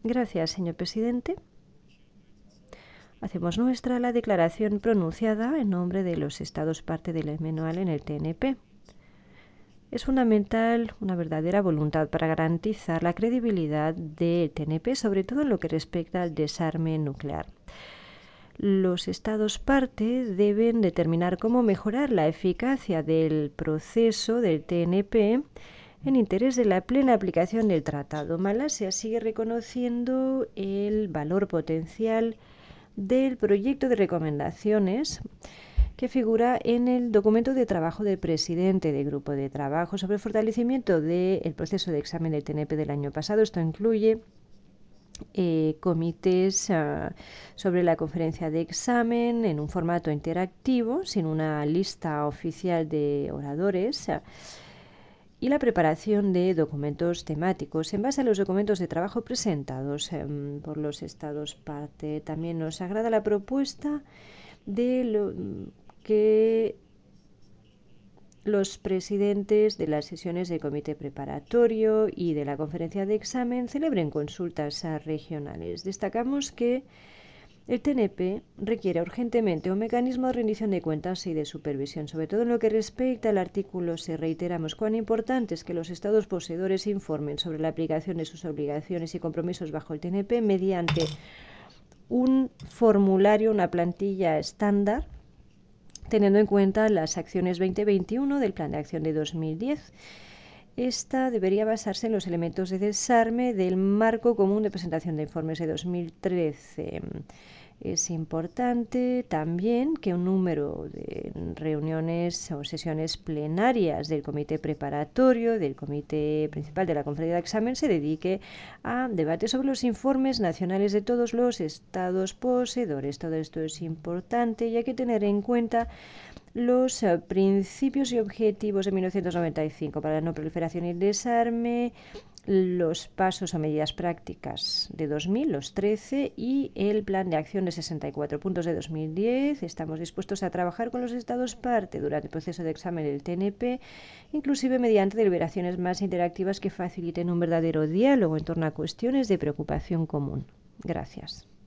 Gracias, señor presidente. Hacemos nuestra la declaración pronunciada en nombre de los Estados parte del manual en el TNP. Es fundamental una verdadera voluntad para garantizar la credibilidad del TNP, sobre todo en lo que respecta al desarme nuclear. Los Estados parte deben determinar cómo mejorar la eficacia del proceso del TNP en interés de la plena aplicación del tratado. Malasia sigue reconociendo el valor potencial del proyecto de recomendaciones que figura en el documento de trabajo del presidente del grupo de trabajo sobre el fortalecimiento del proceso de examen del TNP del año pasado. Esto incluye comités sobre la conferencia de examen en un formato interactivo, sin una lista oficial de oradores, y la preparación de documentos temáticos en base a los documentos de trabajo presentados por los Estados parte. También nos agrada la propuesta de que los presidentes de las sesiones del comité preparatorio y de la conferencia de examen celebren consultas regionales. Destacamos que el TNP requiere urgentemente un mecanismo de rendición de cuentas y de supervisión. Sobre todo en lo que respecta al artículo 6, reiteramos cuán importante es que los Estados poseedores informen sobre la aplicación de sus obligaciones y compromisos bajo el TNP mediante un formulario, una plantilla estándar, teniendo en cuenta las acciones 2021 del Plan de Acción de 2010. Esta debería basarse en los elementos de desarme del Marco Común de Presentación de Informes de 2013. Es importante también que un número de reuniones o sesiones plenarias del comité preparatorio, del comité principal de la conferencia de examen, se dedique a debates sobre los informes nacionales de todos los estados poseedores. Todo esto es importante y hay que tener en cuenta los principios y objetivos de 1995 para la no proliferación y el desarme, los pasos o medidas prácticas de 2000, los 13, y el plan de acción de 64 puntos de 2010. Estamos dispuestos a trabajar con los Estados parte durante el proceso de examen del TNP, inclusive mediante deliberaciones más interactivas que faciliten un verdadero diálogo en torno a cuestiones de preocupación común. Gracias.